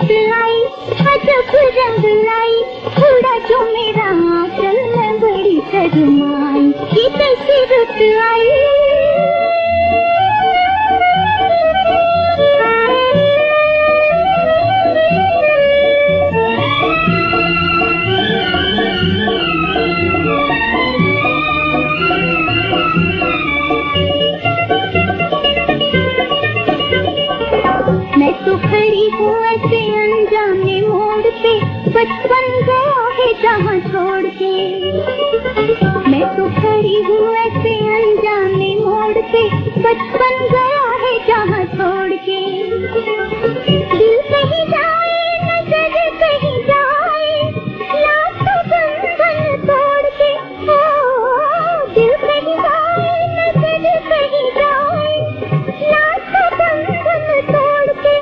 रुत आई, अजब रंग लाई, उड़ा जो मेरा आंचल मैं बड़ी शर्माई। ये कैसी रुत आई, मैं तो खड़ी हूँ ऐसे अनजाने मोड़ पे, बचपन गया है जहाँ छोड़ के। मैं तो खड़ी हूँ ऐसे अनजाने मोड़ पे, बचपन गया है जहाँ छोड़ के। दिल कहीं जाए नजर कहीं जाए, लाखों बंधन तोड़ के। ओ दिल कहीं जाए नजर कहीं जाए, लाखों बंधन तोड़ के।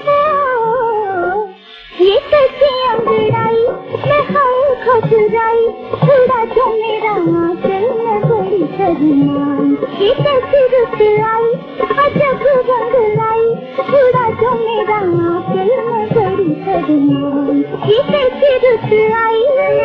ये कैसी अंगड़ाई, मैं हूँ घबराई, उड़ा जो मेरा आंचल मैं बड़ी शर्माई। ये कैसी रुत आई, अजब रंग लाई, उड़ा जो मेरा आंचल मैं बड़ी शर्माई। ये कैसी रुत आई,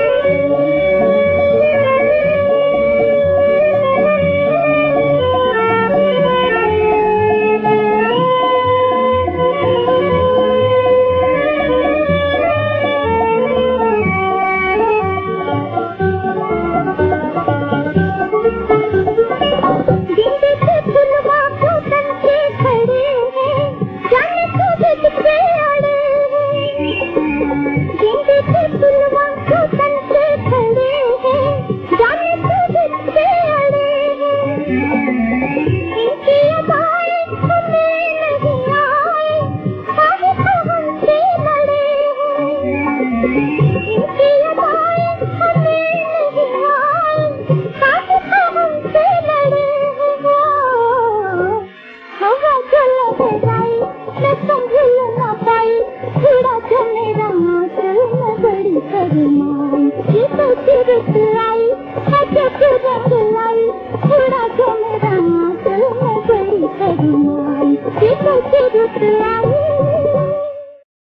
ये कैसी रुत आई, अजब रंग लाई, उड़ा जो मेरा आंचल मैं बड़ी शर्माई। ये कैसी रुत आई।